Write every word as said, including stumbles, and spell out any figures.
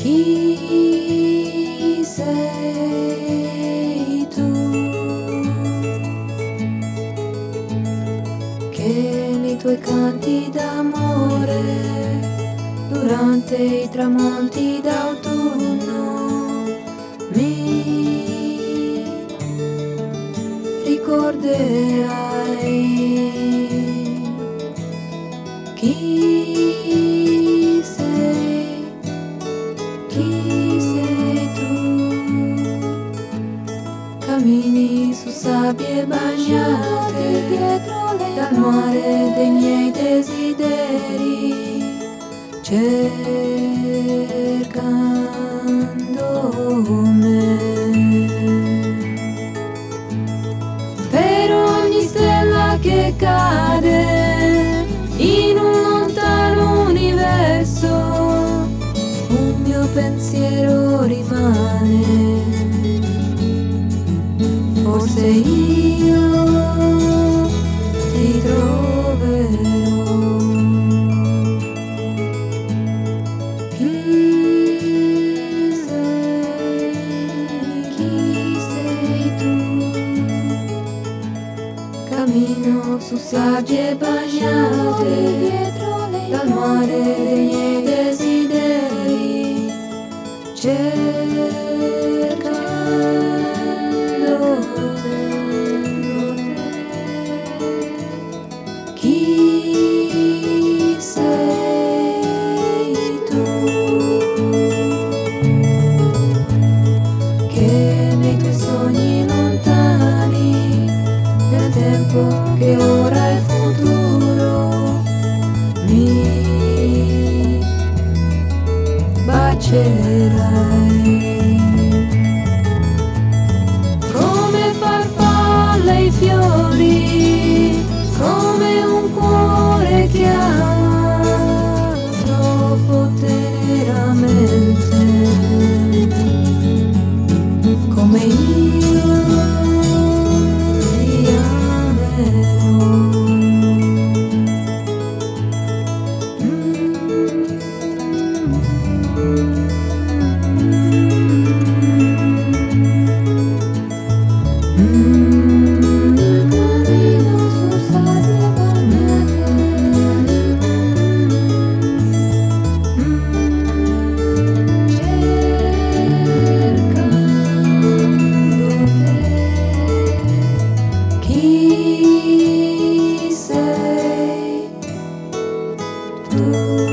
Chi sei tu che nei tuoi canti d'amore durante i tramonti d'autunno mi ricorderai? Chi sei? Chi sei tu? Cammini su sabbie bagnate dietro dal mare dei miei desideri, cercando me. Per ogni stella che cade in un lontano universo, un mio pensiero rimane. Forse io ti troverò. Chi sei? Chi sei tu? Cammino su sabbie bagnate dietro dal mare dei miei desideri, cercando te. Chi sei tu che nei tuoi sogni lontani, nel tempo che ora è futuro, mi bacerai come farfalle i fiori, come un cuore che ama troppo teneramente, come io ti amerò. Cammino su sabbie bagnate, cercando te. Chi sei tu?